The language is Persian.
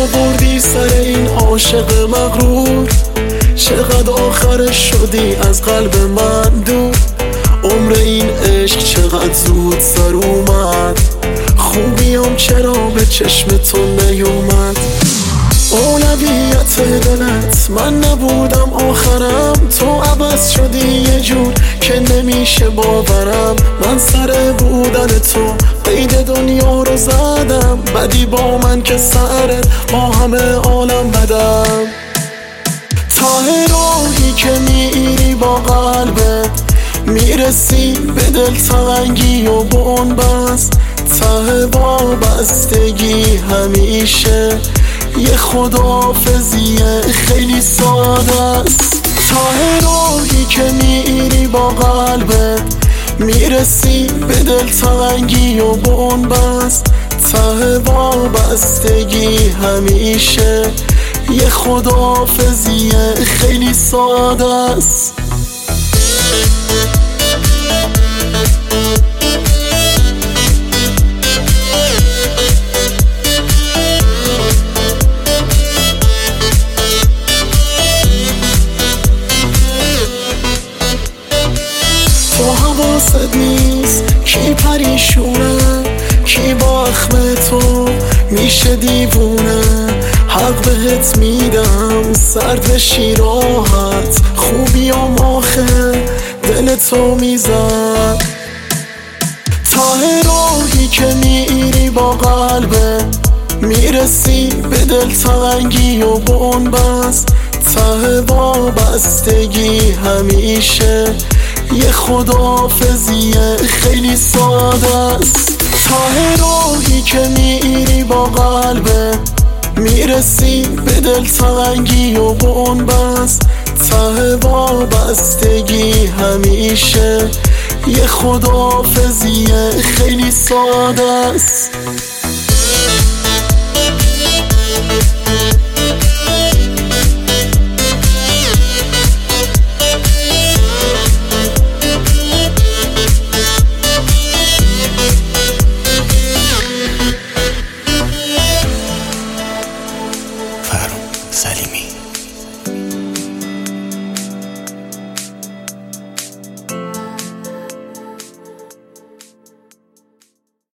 آوردی سر این عاشق مغرور، چقدر آخرش شدی از قلب من دور. عمر این عشق چقدر زود سر اومد، خوبیام چرا به چشم تو نیومد؟ اولویت دلت من نبودم آخرم، تو عوض شدی یه جور که نمیشه باورم. من سر بودن تو قید دنیا رو زدم، بدی با من که سرت با همه عالم بدم. ته راهی که میری با قلبت میرسی به دلتنگی و بنبست، ته وابستگی همیشه یه خداحافظی خیلی ساده است. ته راهی که میری با قلبت میرسی به دلتنگی و بنبست، ته وابستگی همیشه یه خداحافظی خیلی ساده است. تو حواست نیست کی پریشونه، کی با اخم تو میشه دیوونه. حق بهت میدم سرد بشی راحت، خوبیام آخه دل تو میزد. ته راهی که میری با قلبت میرسی به دلتنگی و بنبست، ته وابستگی همیشه یه خداحافظی خیلی ساده است. ته راهی که میری با قلبت میرسی به دلتنگی و بنبست، ته وابستگی همیشه یه خداحافظی خیلی ساده است.